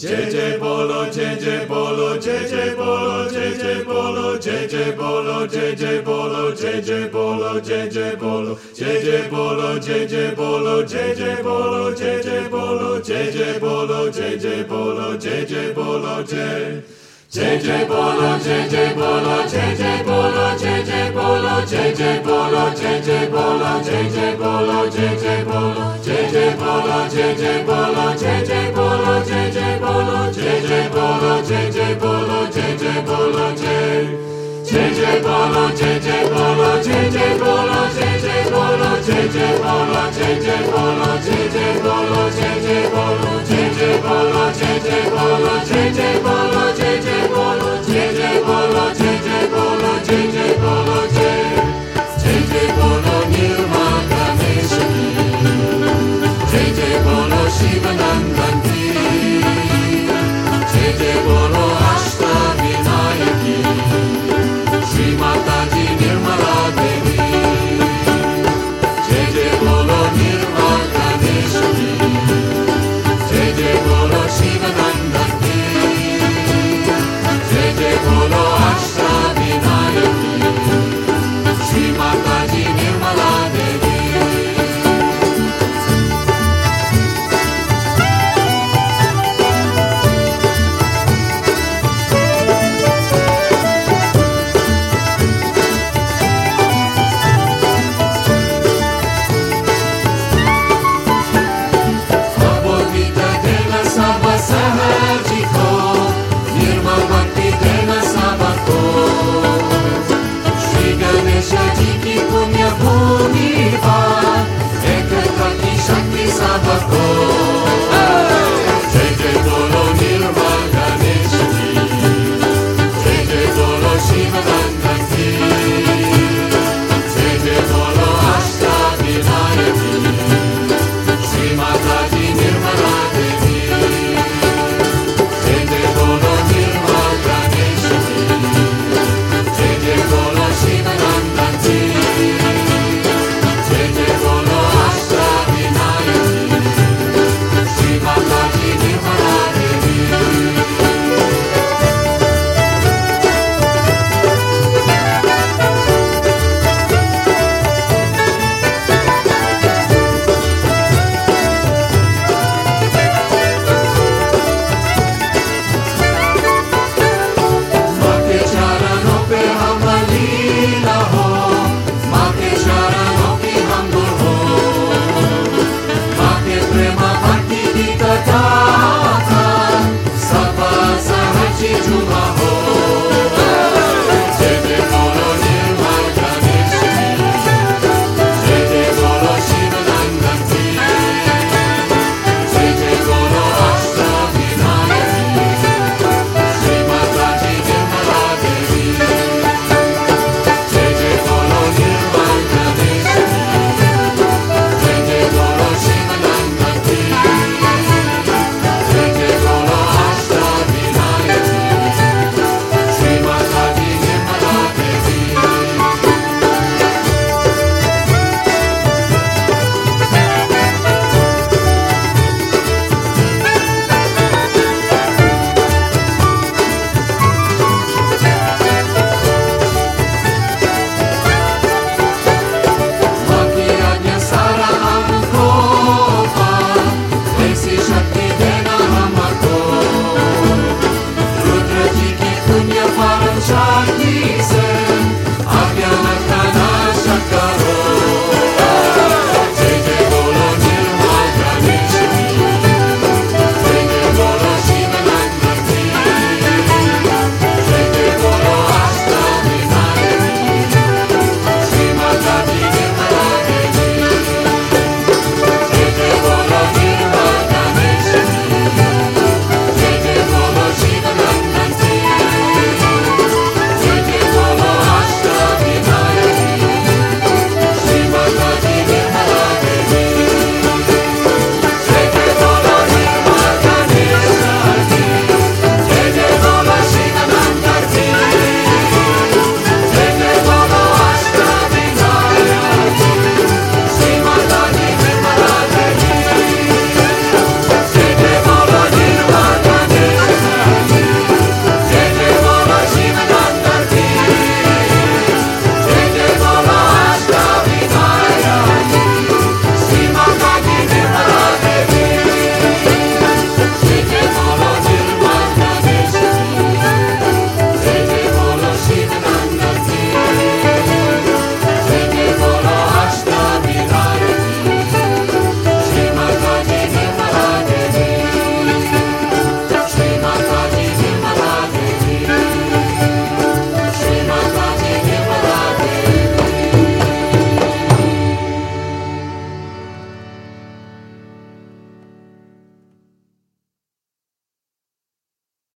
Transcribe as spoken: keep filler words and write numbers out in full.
J J Bolo, J J Bolo, J J Bolo, J J Bolo, J J Bolo, J J Bolo, J J Bolo, J J Bolo, J J Bolo, J J Bolo, J J Bolo, J J Bolo, J J Bolo, J J Bolo, J J Bolo, J J J Bolo, J J Bolo, J J Bolo, J J Bolo, J J Bolo, J J Bolo, J J Bolo, J J Bolo, J J Bolo, J J Bolo, J J Bolo, J J Bolo, J J Bolo, J J Bolo, J J Bolo, J J J Bolo, J J Bolo, J J Bolo, J J Bolo, J J Bolo, J J Bolo, J J Bolo,